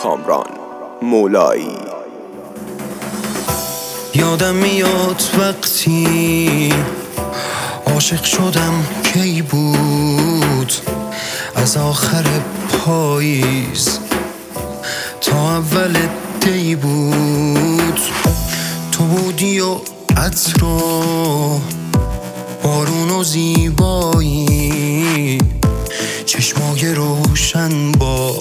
کامران مولایی. یادم میاد وقتی عاشق شدم کی بود، از آخر پاییز تا اول دی بود. تو بودی و عطر و بارون و زیبایی، چشمای روشن با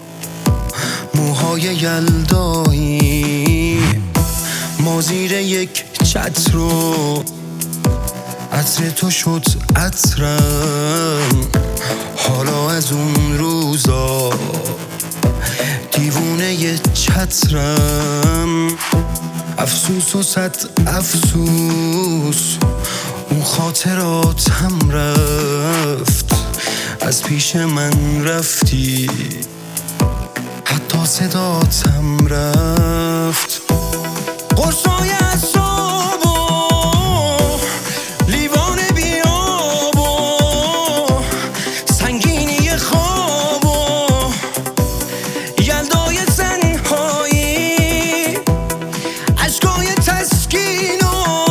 موهای یلدایی. ما زیر یک چتر و عطر تو شد عطرم، حالا از اون روزا دیوونه ی چترم. افسوس و صد افسوس اون خاطراتم رفت، از پیش من رفتی حتی صداتم رفت. قرصای اعصاب و لیوان بیاب و سنگینی خواب و یلدای تنهایی، اشکای تسکین و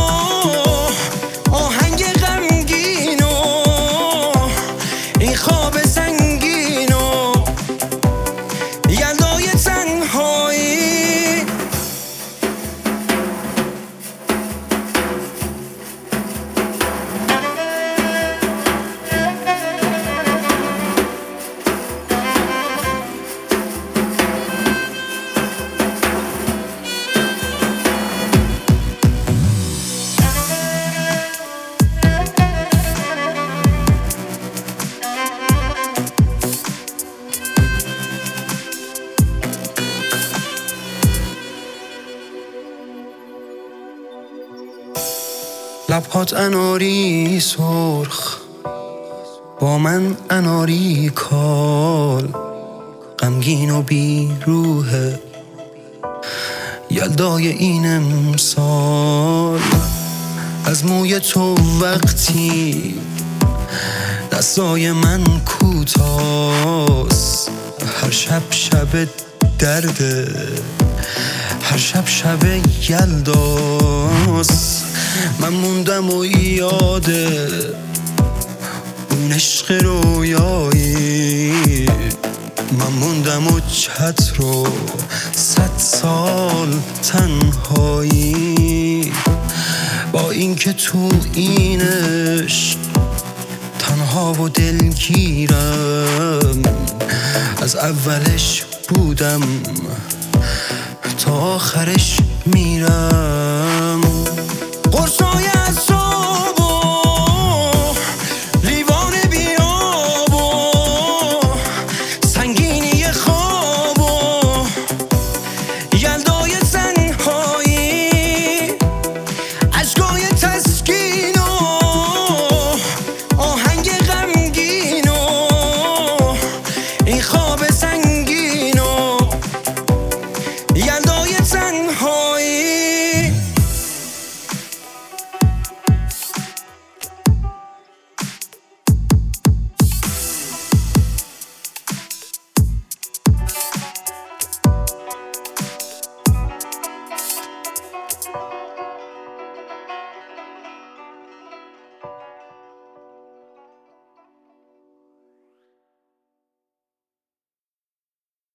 آهنگ غمگین و این خواب سنگین و یلدای تنهایی. لبهات اناری سرخ با من اناری کال، غمگین و بی روحه یلدای این امسال. از موی تو وقتی دستای من کوتاست، هر شب شب درده، هر شب شب یلداست. من موندم و یاده اون عشق رویایی، من موندم و چتر و 100 سال تنهایی. با اینکه تو این عشق تنها و دلگیرم، از اولش بودم تا آخرش میرم.